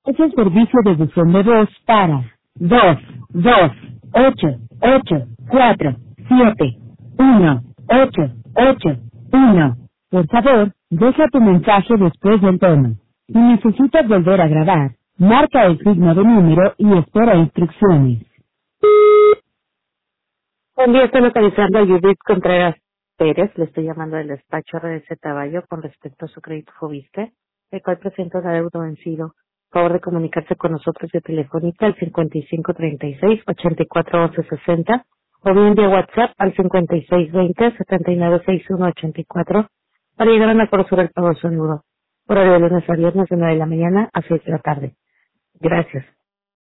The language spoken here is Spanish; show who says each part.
Speaker 1: Es el servicio de buzón de voz para 228-8-4-7-1-8-8-1. Por favor, deja tu mensaje después del tono. Si necesitas volver a grabar, marca el signo de número y espera instrucciones.
Speaker 2: Buen día, estoy localizando a Judith Contreras Pérez. Le estoy llamando del despacho RDC Taballo con respecto a su crédito Fobiste, el cual presenta un adeudo vencido. Por favor de comunicarse con nosotros de Telefónica al 5536-841160 o bien vía WhatsApp al 5620-796184 para llegar a un acuerdo sobre el pago de su adeudo. Horario de lunes a viernes de 9 de la mañana a 6 de la tarde. Gracias.